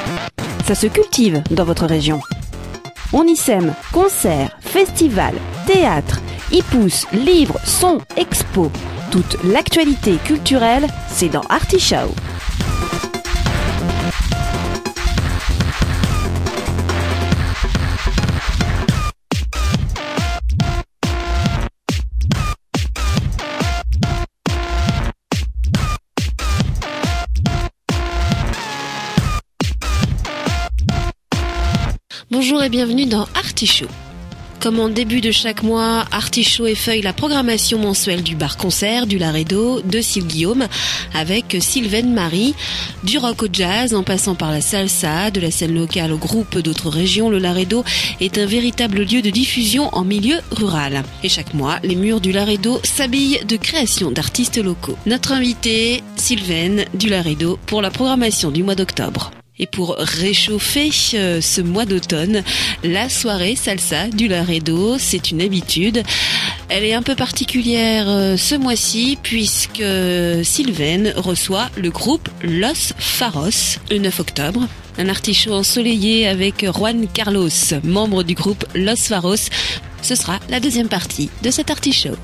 Ça se cultive dans votre région. On y sème concerts, festivals, théâtre, hippous, livres, sons, expos. Toute l'actualité culturelle, c'est dans Artishow. Bonjour et bienvenue dans Artishow. Comme en début de chaque mois, Artishow effeuille la programmation mensuelle du bar-concert du Laredo de Sylguillaume avec Sylvaine Marie. Du rock au jazz, en passant par la salsa, de la scène locale au groupe d'autres régions, le Laredo est un véritable lieu de diffusion en milieu rural. Et chaque mois, les murs du Laredo s'habillent de créations d'artistes locaux. Notre invitée, Sylvaine du Laredo, pour la programmation du mois d'octobre. Et pour réchauffer ce mois d'automne, la soirée salsa du Laredo, c'est une habitude. Elle est un peu particulière ce mois-ci puisque Sylvaine reçoit le groupe Los Faros le 9 octobre. Un artichaut ensoleillé avec Juan Carlos, membre du groupe Los Faros. Ce sera la deuxième partie de cet artichaut.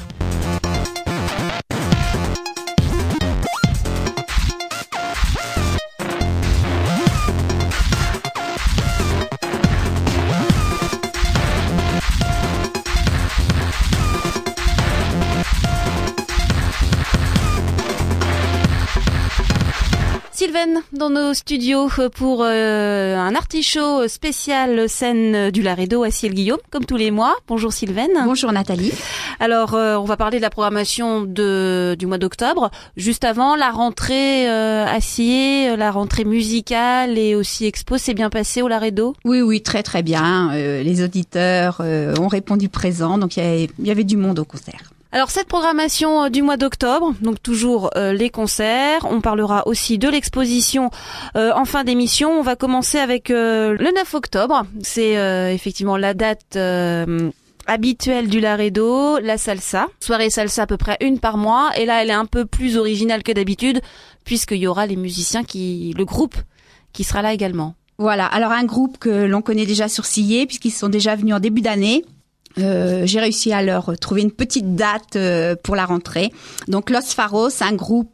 Sylvaine dans nos studios pour un artichaut spécial scène du Laredo à Sylguillaume, comme tous les mois. Bonjour Sylvaine. Bonjour Nathalie. Alors, on va parler de la programmation du mois d'octobre. Juste avant, la rentrée à Sillé, la rentrée musicale et aussi expo, s'est bien passé au Laredo? Oui, très très bien. Les auditeurs ont répondu présent, donc il y avait du monde au concert. Alors cette programmation du mois d'octobre, donc toujours les concerts, on parlera aussi de l'exposition en fin d'émission. On va commencer avec le 9 octobre, c'est effectivement la date habituelle du Laredo, la salsa. Soirée salsa à peu près une par mois, et là elle est un peu plus originale que d'habitude, puisqu'il y aura les musiciens le groupe qui sera là également. Voilà, alors un groupe que l'on connaît déjà sur Sillé, puisqu'ils sont déjà venus en début d'année. J'ai réussi à leur trouver une petite date pour la rentrée. Donc Los Faros, un groupe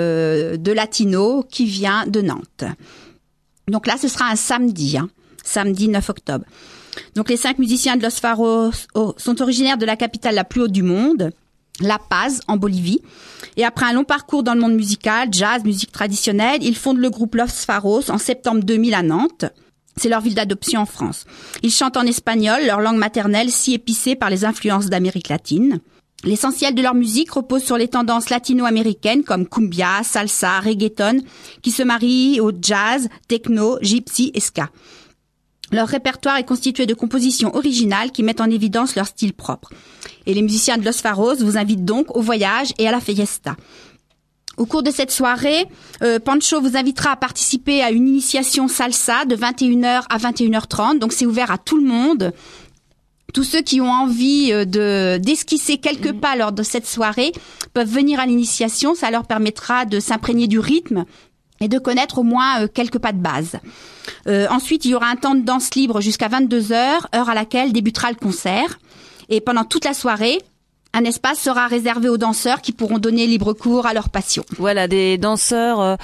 de latino qui vient de Nantes. Donc là, ce sera un samedi, samedi 9 octobre. Donc les 5 musiciens de Los Faros sont originaires de la capitale la plus haute du monde, La Paz, en Bolivie. Et après un long parcours dans le monde musical, jazz, musique traditionnelle, ils fondent le groupe Los Faros en septembre 2000 à Nantes. C'est leur ville d'adoption en France. Ils chantent en espagnol, leur langue maternelle si épicée par les influences d'Amérique latine. L'essentiel de leur musique repose sur les tendances latino-américaines comme cumbia, salsa, reggaeton, qui se marient au jazz, techno, gypsy et ska. Leur répertoire est constitué de compositions originales qui mettent en évidence leur style propre. Et les musiciens de Los Faros vous invitent donc au voyage et à la fiesta. Au cours de cette soirée, Pancho vous invitera à participer à une initiation salsa de 21h à 21h30. Donc c'est ouvert à tout le monde. Tous ceux qui ont envie d'esquisser quelques pas lors de cette soirée peuvent venir à l'initiation. Ça leur permettra de s'imprégner du rythme et de connaître au moins quelques pas de base. Ensuite, il y aura un temps de danse libre jusqu'à 22h, heure à laquelle débutera le concert. Et pendant toute la soirée, un espace sera réservé aux danseurs qui pourront donner libre cours à leur passion. Voilà, des danseurs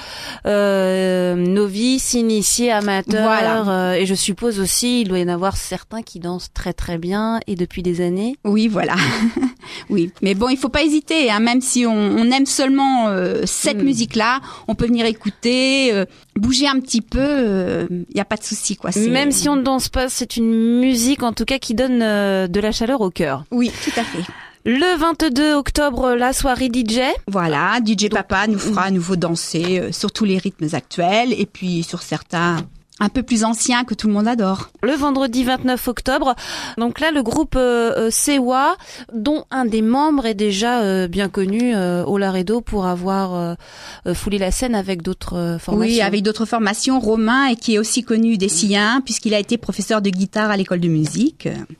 novices, initiés, amateurs. Voilà. Et je suppose aussi, il doit y en avoir certains qui dansent très très bien et depuis des années. Oui, voilà. Oui, mais bon, il faut pas hésiter. Même si on aime seulement cette musique-là, on peut venir écouter, bouger un petit peu. Y a pas de souci, quoi. Même si on ne danse pas, c'est une musique en tout cas qui donne de la chaleur au cœur. Oui, tout à fait. Le 22 octobre, la soirée DJ. Voilà, DJ Papa nous fera à nouveau danser sur tous les rythmes actuels et puis sur certains un peu plus anciens que tout le monde adore. Le vendredi 29 octobre, donc là le groupe Sewa, dont un des membres est déjà bien connu au Laredo pour avoir foulé la scène avec d'autres formations. Oui, avec d'autres formations, Romain, et qui est aussi connu des Sillins puisqu'il a été professeur de guitare à l'école de musique.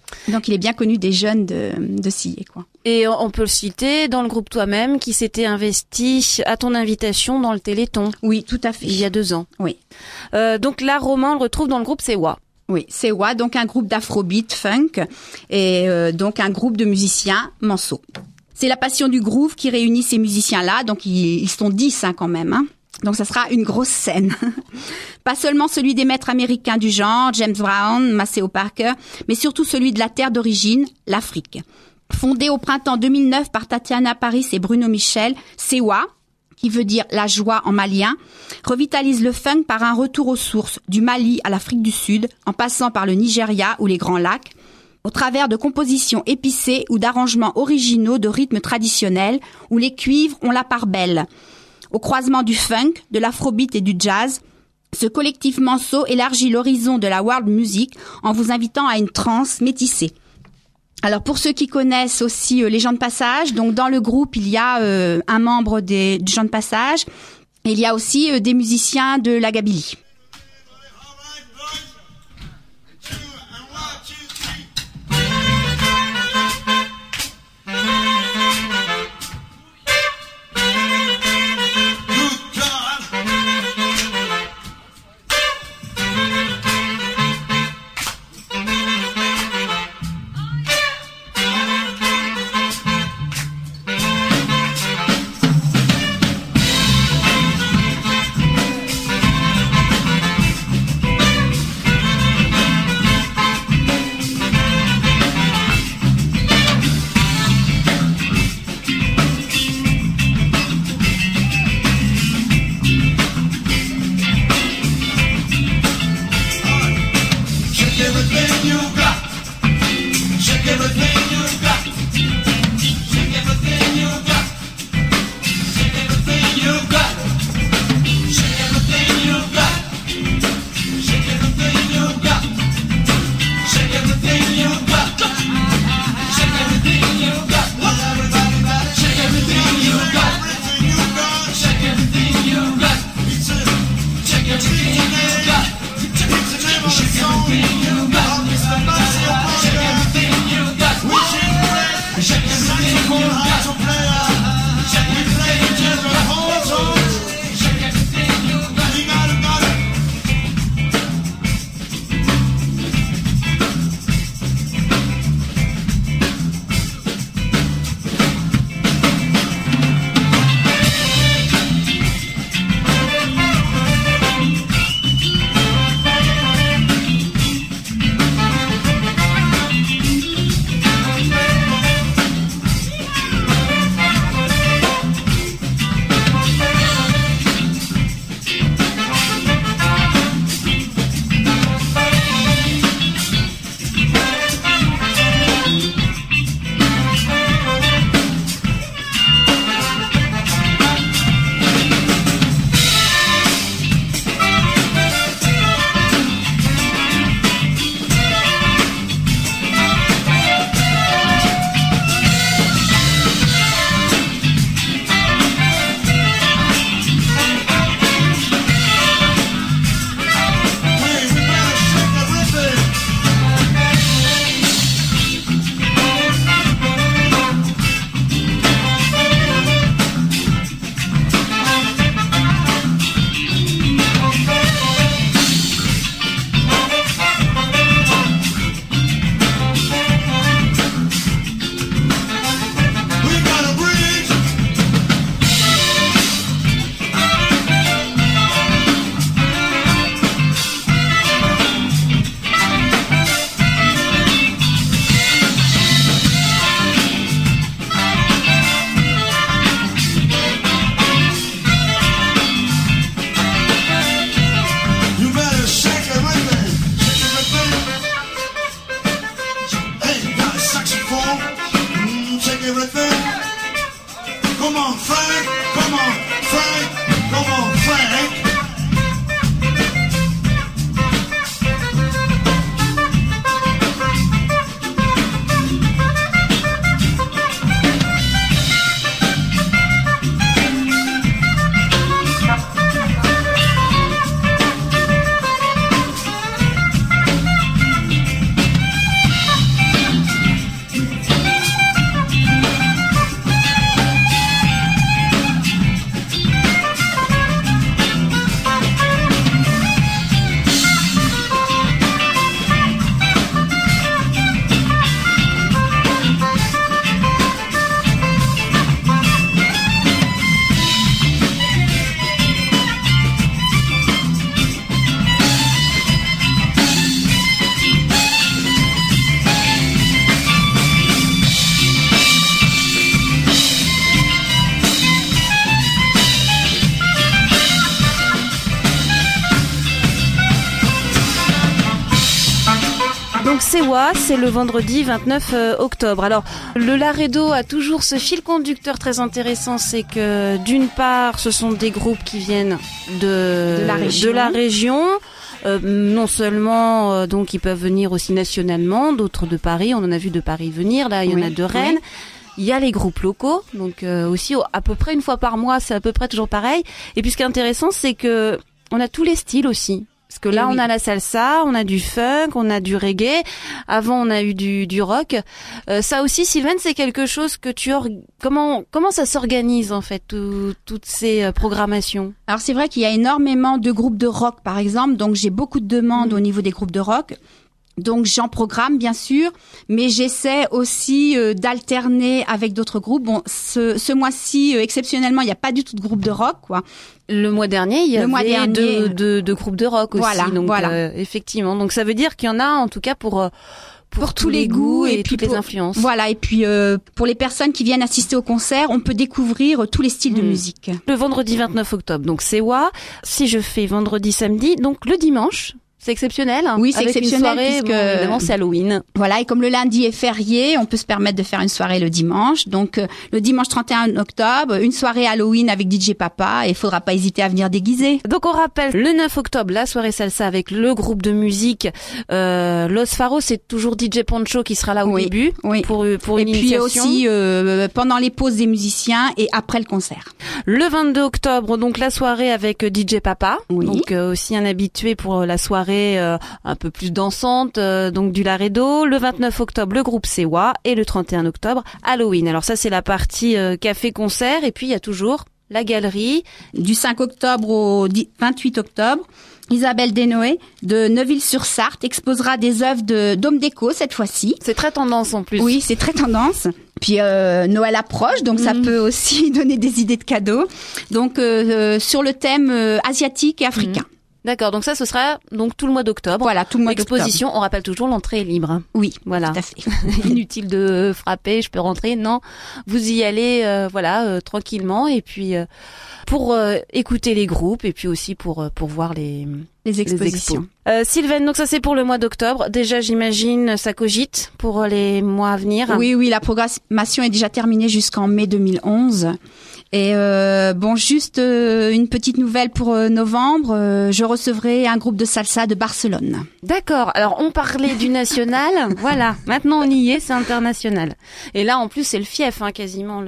Donc il est bien connu des jeunes de Sillé, quoi. Et on peut le citer dans le groupe Toi-même qui s'était investi à ton invitation dans le Téléthon. Oui, tout à fait. Il y a 2 ans. Oui. Donc là, Romain, on le retrouve dans le groupe Sewa. Oui, Sewa, donc un groupe d'afrobeat, funk, et donc un groupe de musiciens manceaux. C'est la passion du groove qui réunit ces musiciens-là, donc ils sont 10 quand même. Hein. Donc ça sera une grosse scène. Pas seulement celui des maîtres américains du genre, James Brown, Maceo Parker, mais surtout celui de la terre d'origine, l'Afrique. Fondé au printemps 2009 par Tatiana Paris et Bruno Michel, Sewa, qui veut dire la joie en malien, revitalise le funk par un retour aux sources, du Mali à l'Afrique du Sud, en passant par le Nigeria ou les Grands Lacs, au travers de compositions épicées ou d'arrangements originaux de rythmes traditionnels, où les cuivres ont la part belle. Au croisement du funk, de l'afrobeat et du jazz, ce collectif manceau élargit l'horizon de la world music en vous invitant à une trance métissée. Alors pour ceux qui connaissent aussi les gens de passage, donc dans le groupe il y a un membre des gens de passage et il y a aussi des musiciens de la Gabilly. Donc Sewa, c'est le vendredi 29 octobre. Alors, le Laredo a toujours ce fil conducteur très intéressant, c'est que d'une part, ce sont des groupes qui viennent de la région. Non seulement, donc ils peuvent venir aussi nationalement, d'autres de Paris. On en a vu de Paris venir, là il y en a de Rennes. Oui. Il y a les groupes locaux, donc aussi à peu près une fois par mois, c'est à peu près toujours pareil. Et puis ce qui est intéressant, c'est que on a tous les styles aussi. Parce que là, on a la salsa, on a du funk, on a du reggae. Avant, on a eu du rock. Ça aussi, Sylvaine, c'est quelque chose que comment ça s'organise en fait, toutes ces programmations? Alors c'est vrai qu'il y a énormément de groupes de rock, par exemple. Donc j'ai beaucoup de demandes au niveau des groupes de rock. Donc j'en programme bien sûr, mais j'essaie aussi d'alterner avec d'autres groupes. Bon, ce mois-ci exceptionnellement, il n'y a pas du tout de groupe de rock, quoi. Le mois dernier, il y avait deux groupes de rock aussi. Voilà. Effectivement. Donc ça veut dire qu'il y en a en tout cas pour tous les goûts et toutes les influences. Voilà, et puis pour les personnes qui viennent assister au concert, on peut découvrir tous les styles de musique. Le vendredi 29 octobre, donc Sewa. Si je fais vendredi, samedi, donc le dimanche. C'est exceptionnel. Oui, c'est exceptionnel soirée, puisque évidemment c'est Halloween. Voilà, et comme le lundi est férié, on peut se permettre de faire une soirée le dimanche. Donc le dimanche 31 octobre, une soirée Halloween avec DJ Papa, et il faudra pas hésiter à venir déguiser. Donc on rappelle le 9 octobre la soirée salsa avec le groupe de musique Los Faros, c'est toujours DJ Poncho qui sera là au début pour une initiation. Et puis aussi pendant les pauses des musiciens et après le concert. Le 22 octobre, donc la soirée avec DJ Papa, donc aussi un habitué pour la soirée un peu plus dansante, donc du Laredo. Le 29 octobre, le groupe Sewa, et le 31 octobre, Halloween. Alors ça, c'est la partie café-concert, et puis il y a toujours la galerie. Du 5 octobre au 28 octobre, Isabelle Desnoë de Neuville-sur-Sarthe exposera des œuvres d'Home Déco cette fois-ci. C'est très tendance en plus. Oui, c'est très tendance. Puis Noël approche, donc ça peut aussi donner des idées de cadeaux. Donc sur le thème asiatique et africain. D'accord, donc ça, ce sera donc tout le mois d'octobre. Voilà, tout le mois d'octobre. Exposition, on rappelle toujours, l'entrée est libre. Oui, voilà. Tout à fait. Inutile de frapper, je peux rentrer. Non, vous y allez, tranquillement, et puis pour écouter les groupes, et puis aussi pour voir les expositions. Sylvaine, donc ça c'est pour le mois d'octobre. Déjà, j'imagine, ça cogite pour les mois à venir. Oui, la programmation est déjà terminée jusqu'en mai 2011. Et juste une petite nouvelle pour novembre, je recevrai un groupe de salsa de Barcelone. D'accord. Alors on parlait du national, voilà. Maintenant on y est, c'est international. Et là en plus c'est le fief, quasiment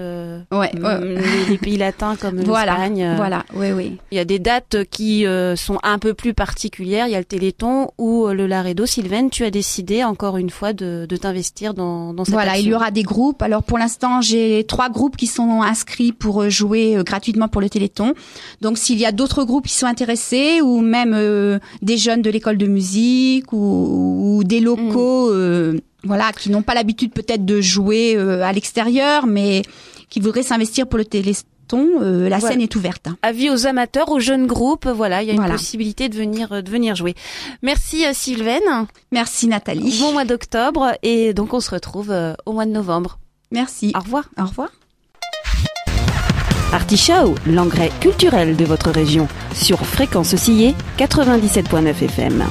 les pays latins comme l'Espagne. Voilà, oui. Il y a des dates qui sont un peu plus particulières. Il y a le Téléthon ou le Laredo. Sylvaine, tu as décidé encore une fois de t'investir dans cette action. Il y aura des groupes. Alors pour l'instant j'ai 3 groupes qui sont inscrits pour jouer gratuitement pour le Téléthon. Donc s'il y a d'autres groupes qui sont intéressés, ou même des jeunes de l'école de musique ou des locaux qui n'ont pas l'habitude peut-être de jouer à l'extérieur, mais qui voudraient s'investir pour le Téléthon, la scène est ouverte. Avis aux amateurs, aux jeunes groupes, il y a une possibilité de venir jouer. Merci Sylvaine. Merci Nathalie. Bon mois d'octobre, et donc on se retrouve au mois de novembre. Merci. Au revoir. Au revoir. Artishow, l'engrais culturel de votre région, sur Fréquence Oscillée 97.9 FM.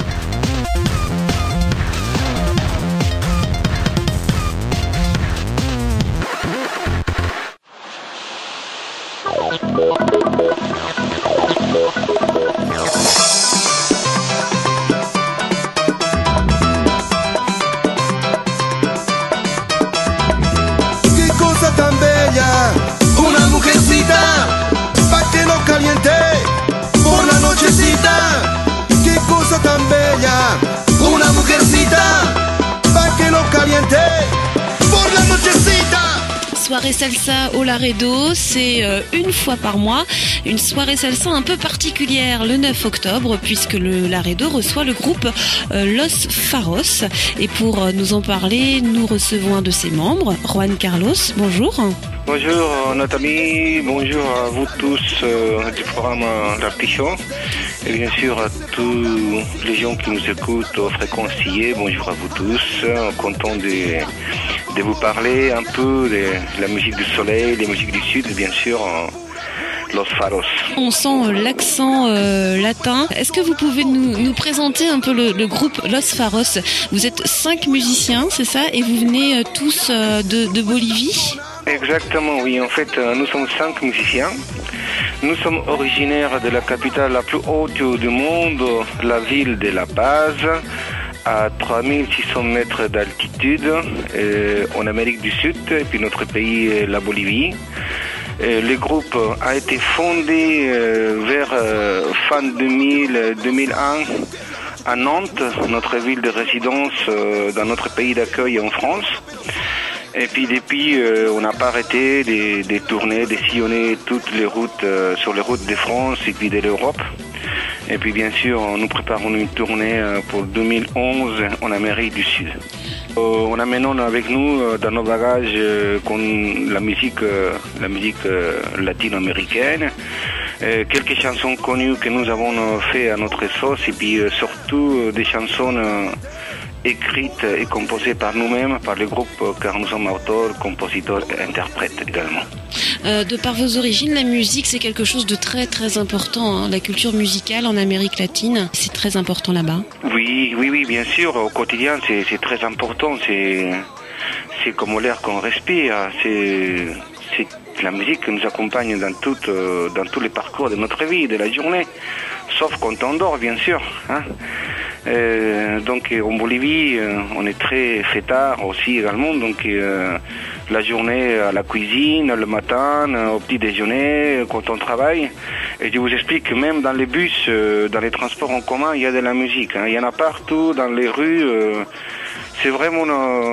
Qué cosa tan bella, una mujercita, pa' que lo caliente por la nochecita. Qué cosa tan bella, una mujercita, pa' que lo caliente por la nochecita. Soirée salsa au Laredo, c'est une fois par mois, une soirée salsa un peu particulière le 9 octobre, puisque le Laredo reçoit le groupe Los Faros. Et pour nous en parler, nous recevons un de ses membres, Juan Carlos. Bonjour. Bonjour Nathalie, bonjour à vous tous du programme d'Artishow, et bien sûr à tous les gens qui nous écoutent au Fréquence Oscillée. Bonjour à vous tous, content de vous parler un peu de la musique du soleil, des musiques du sud, bien sûr, Los Faros. On sent l'accent latin. Est-ce que vous pouvez nous présenter un peu le groupe Los Faros? Vous êtes 5 musiciens, c'est ça? Et vous venez tous de Bolivie? Exactement, oui. En fait, nous sommes 5 musiciens. Nous sommes originaires de la capitale la plus haute du monde, la ville de La Paz, à 3600 mètres d'altitude, en Amérique du Sud, et puis notre pays, la Bolivie. Le groupe a été fondé vers fin 2001 à Nantes, notre ville de résidence dans notre pays d'accueil en France. Et puis depuis, on n'a pas arrêté de tourner, de sillonner toutes les routes, sur les routes de France et puis de l'Europe. Et puis bien sûr, nous préparons une tournée pour 2011 en Amérique du Sud. On amène avec nous dans nos bagages la musique latino-américaine, quelques chansons connues que nous avons fait à notre sauce et puis surtout des chansons écrites et composées par nous-mêmes, par le groupe, car nous sommes auteurs, compositeurs et interprètes également. De par vos origines, la musique c'est quelque chose de très très important, hein. La culture musicale en Amérique latine, c'est très important là-bas. Oui, bien sûr, au quotidien c'est très important, c'est comme l'air qu'on respire, c'est la musique qui nous accompagne dans tous les parcours de notre vie, de la journée, sauf quand on dort bien sûr, hein. Donc en Bolivie, on est très fêtard aussi également, donc la journée à la cuisine, le matin, au petit déjeuner, quand on travaille. Et je vous explique que même dans les bus, dans les transports en commun, il y a de la musique, hein. Il y en a partout, dans les rues. C'est vraiment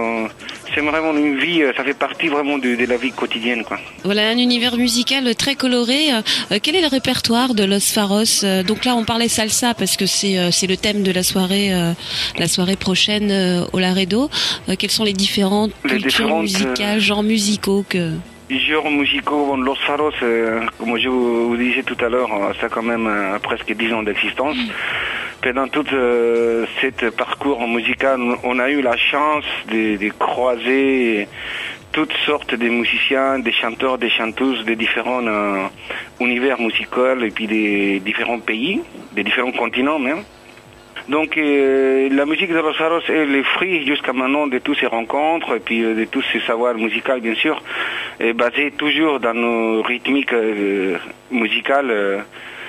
une vie, ça fait partie vraiment de la vie quotidienne, quoi. Voilà, un univers musical très coloré. Quel est le répertoire de Los Faros? Donc là, on parlait salsa parce que c'est le thème de la soirée prochaine au Laredo. Quelles sont les différentes cultures musicales, genres musicaux que... Genres musicaux, bon, Los Faros, comme je vous disais tout à l'heure, ça a quand même presque 10 ans d'existence. Pendant tout ce parcours musical, on a eu la chance de croiser toutes sortes de musiciens, des chanteurs, des chanteuses de différents univers musicaux et puis des différents pays, des différents continents même. Donc la musique de Los Faros est le fruit jusqu'à maintenant de toutes ces rencontres et puis de tous ces savoirs musicaux bien sûr, basés toujours dans nos rythmiques musicales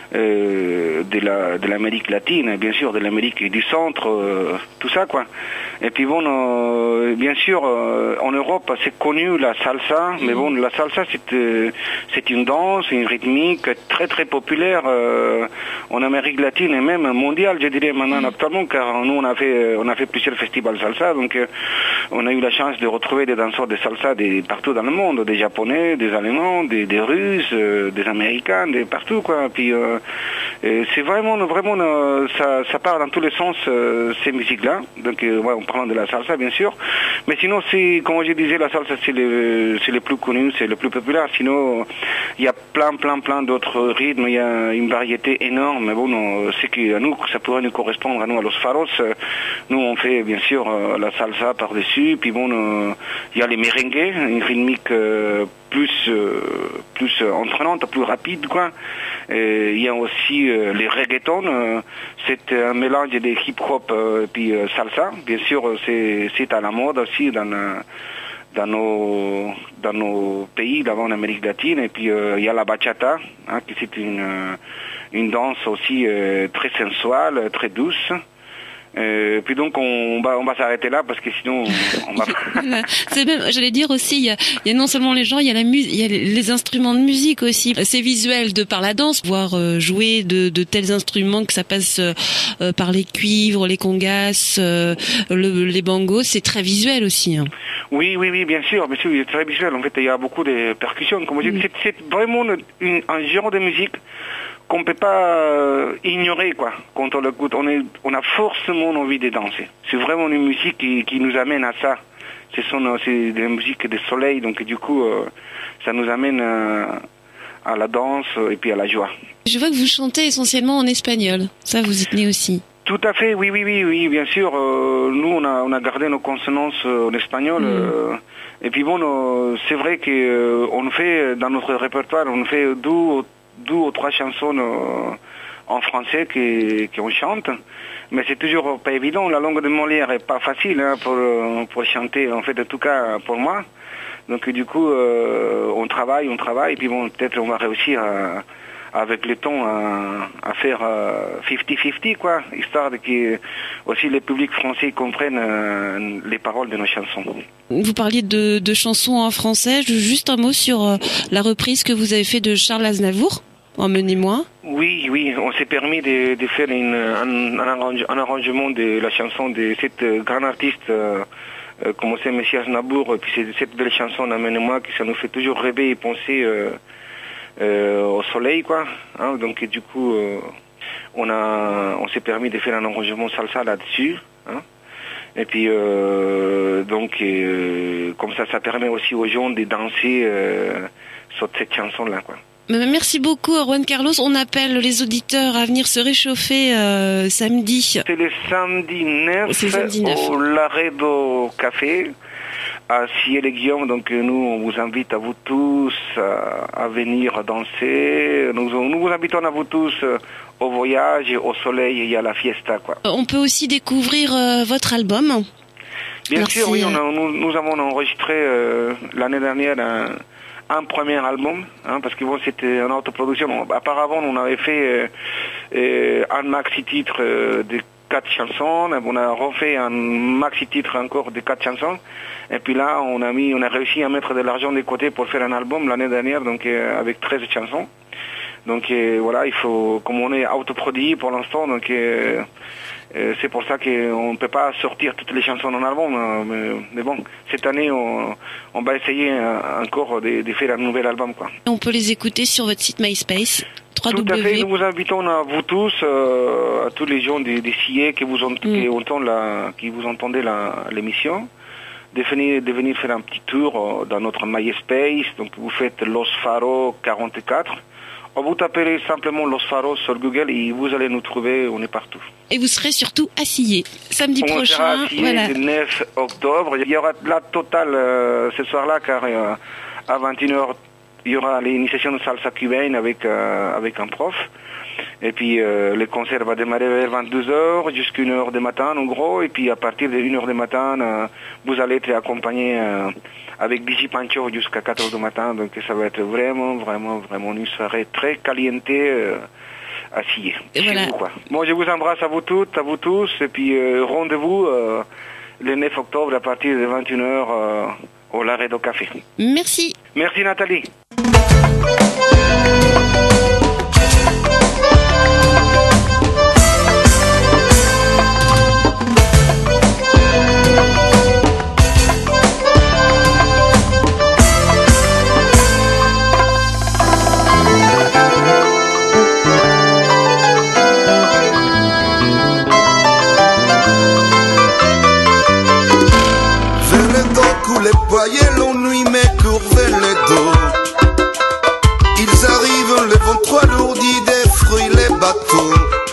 de l'Amérique latine, bien sûr, de l'Amérique du centre, tout ça quoi. Et puis bon, bien sûr, en Europe c'est connu la salsa, mais bon, la salsa c'est une danse, une rythmique très très populaire en Amérique latine et même mondiale, je dirais maintenant actuellement, car nous on a fait plusieurs festivals salsa, donc on a eu la chance de retrouver des danseurs de salsa partout dans le monde, des Japonais, des Allemands, des Russes, des Américains, de partout quoi. Puis c'est vraiment ça part dans tous les sens ces musiques-là. Donc en parlant de la salsa bien sûr, mais sinon c'est comme je disais, la salsa c'est le plus connu, c'est le plus populaire. Sinon il y a plein d'autres rythmes, il y a une variété énorme. Mais bon, c'est que à nous ça pourrait nous correspondre à nous à Los Faros. Nous on fait bien sûr la salsa par-dessus, puis bon il y a les merengues, une rythmique plus entraînante, plus rapide quoi. Il y a aussi les reggaetons, c'est un mélange de hip-hop puis salsa. Bien sûr, c'est à la mode aussi dans nos pays d'avant en Amérique latine. Et puis il y a la bachata, hein, qui c'est une danse aussi très sensuelle, très douce. Puis donc on va s'arrêter là parce que sinon on va. C'est même, j'allais dire aussi, il y a non seulement les gens, il y a les instruments de musique aussi. C'est visuel de par la danse, voir jouer de tels instruments que ça passe par les cuivres, les congas, les bongos, c'est très visuel aussi. Hein. Oui, bien sûr, c'est très visuel. En fait, il y a beaucoup de percussions. Comme je dis, c'est vraiment un genre de musique qu'on peut pas ignorer quoi. Quand on l'écoute, on a forcément envie de danser. C'est vraiment une musique qui nous amène à ça. C'est de la musique de soleil, donc du coup, ça nous amène à la danse et puis à la joie. Je vois que vous chantez essentiellement en espagnol. Ça, vous y tenez aussi. Tout à fait, oui, bien sûr. Nous, on a gardé nos consonances en espagnol. Et puis bon, c'est vrai que on fait dans notre répertoire, on fait 2 ou 3 chansons en français qu'on chante. Mais c'est toujours pas évident. La langue de Molière est pas facile pour chanter, en fait, en tout cas pour moi. Donc du coup, on travaille, et puis bon, peut-être on va réussir avec le temps à faire 50-50, quoi, histoire de que aussi les publics français comprennent les paroles de nos chansons. Vous parliez de chansons en français. Juste un mot sur la reprise que vous avez fait de Charles Aznavour. Emmenez-moi. Oui, on s'est permis de faire un arrangement de la chanson de cette grande artiste, comme c'est Monsieur Aznavour, et puis c'est cette belle chanson Emmenez-moi qui ça nous fait toujours rêver et penser au soleil, quoi. Hein, donc du coup, on s'est permis de faire un arrangement salsa là-dessus. Hein. Et puis comme ça permet aussi aux gens de danser sur cette chanson-là, quoi. Merci beaucoup, Juan Carlos. On appelle les auditeurs à venir se réchauffer samedi. C'est le samedi 9 au Laredo Café à Sillé-les-Guillaumes. Donc nous, on vous invite à vous tous à venir danser. Nous vous invitons à vous tous au voyage, au soleil et à la fiesta, quoi. On peut aussi découvrir votre album. Bien sûr, oui. Nous avons enregistré l'année dernière un premier album, hein, parce que bon, c'était une autoproduction. Auparavant, on avait fait un maxi-titre de 4 chansons. On a refait un maxi-titre encore de 4 chansons. Et puis là, on a réussi à mettre de l'argent de côté pour faire un album l'année dernière, donc avec 13 chansons. Donc voilà, il faut, comme on est autoproduit pour l'instant, donc c'est pour ça qu'on ne peut pas sortir toutes les chansons en album. Mais bon, cette année, on va essayer encore de faire un nouvel album, quoi. On peut les écouter sur votre site MySpace. Tout à fait, nous vous invitons à vous tous, à tous les gens des CIE qui vous entendez l'émission, de venir faire un petit tour dans notre MySpace. Donc vous faites Los Faros 44. Vous tapez simplement Los Faros sur Google et vous allez nous trouver, on est partout. Et vous serez surtout à Sillé, samedi prochain. On sera à Sillé le 9 octobre. Il y aura la totale ce soir-là, car à 21h, il y aura l'initiation de salsa cubaine avec un prof. Et puis le concert va démarrer vers 22h jusqu'à 1h du matin en gros. Et puis à partir de 1h du matin, vous allez être accompagné avec DJ Pancho jusqu'à 4h du matin. Donc ça va être vraiment une soirée très caliente à Sillé. Voilà. Vous, quoi. Bon, je vous embrasse à vous toutes, à vous tous. Et puis rendez-vous le 9 octobre à partir de 21h au Laredo Café. Merci. Merci Nathalie. Les paillettes, nuit me courvait le dos. Ils arrivent, le ventre alourdi des fruits, les bateaux.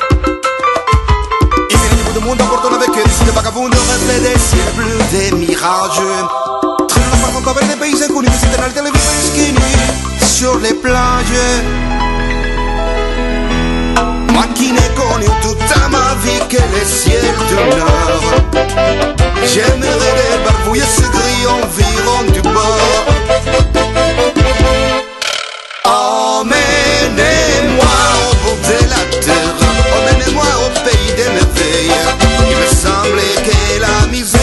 Ils viennent du bout du monde en portant avec eux des vagabonds de reflets des ciels bleus, des mirages. Traînant par contre avec des pays inconnus, c'est dans les vies skinny sur les plages. Moi qui n'ai connu toute ma vie que les ciels du Nord, j'aimerais débarbouiller ce gris environ du bord. Emmenez-moi au bout de la terre, emmenez-moi au pays des merveilles. Il me semblait que la misère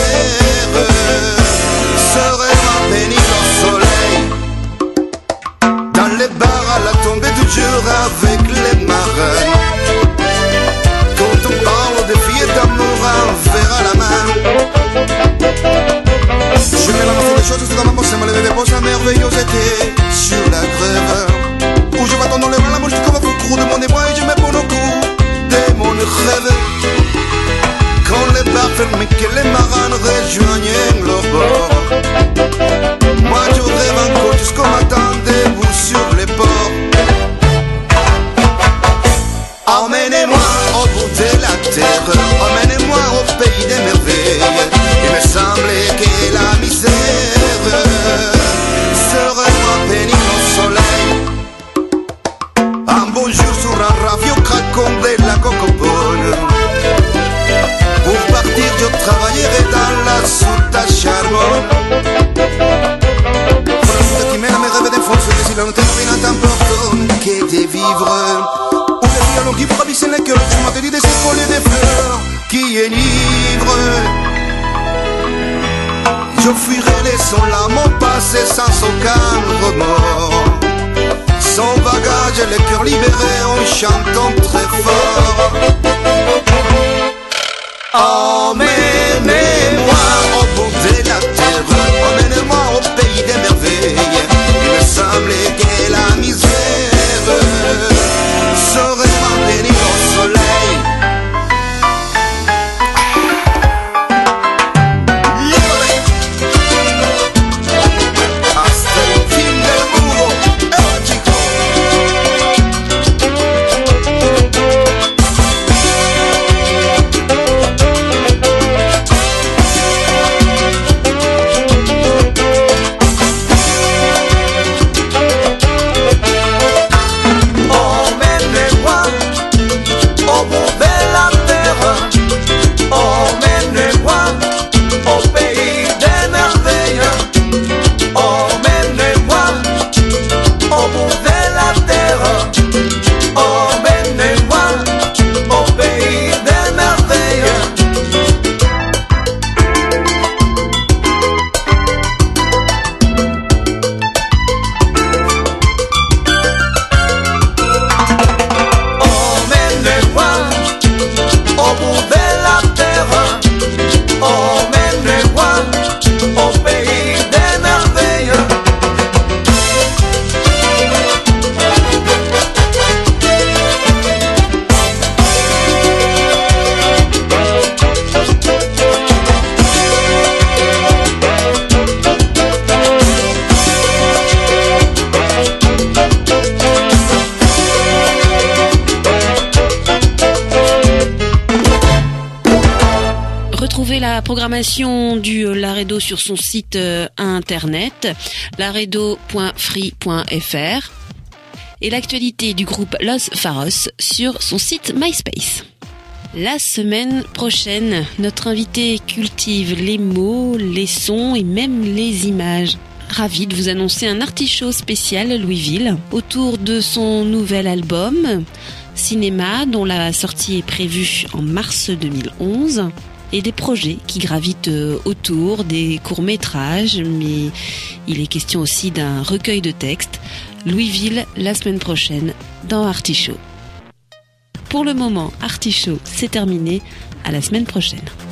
serait ma pénible au soleil. Dans les bars à la tombée du jour avec les marins, quand on parle de filles d'amour, un verre à la main. Je mets la moitié des choses, c'est dans ma pensée, mais les réponses merveilleuseté sur la grève. Où je vais tendre les mains, la bouche comme un coucou de mon émoi et je mets pour le coup de mon rêve. Quand les bars ferment, que les marins rejoignent leur bord, moi je rêve encore jusqu'au matin debout sur les ports. Emmenez-moi au bout de la terre, emmenez-moi au pays des merveilles. Il me semblait que la misère serait moins pénible au soleil. si la termina t'importe che de vivre. Ou des violons qui fravissent les cœurs, tu m'as dit des épaules et des fleurs qui est libre. Je fuirai les sons là, mon passé sans aucun remords. Sans bagage, les cœurs libérés en chantant très fort. Emmenez-moi au bout de la terre, emmenez-moi au pays des merveilles. Il me semblait que la misère serait maintenue au soleil. Retrouvez la programmation du Laredo sur son site internet laredo.free.fr et l'actualité du groupe Los Faros sur son site MySpace. La semaine prochaine, notre invité cultive les mots, les sons et même les images. Ravi de vous annoncer un artichaut spécial Louisville autour de son nouvel album Cinéma, dont la sortie est prévue en mars 2011, et des projets qui gravitent autour des courts-métrages, mais il est question aussi d'un recueil de textes. Louisville la semaine prochaine dans Artichaut. Pour le moment, Artichaut, c'est terminé. À la semaine prochaine.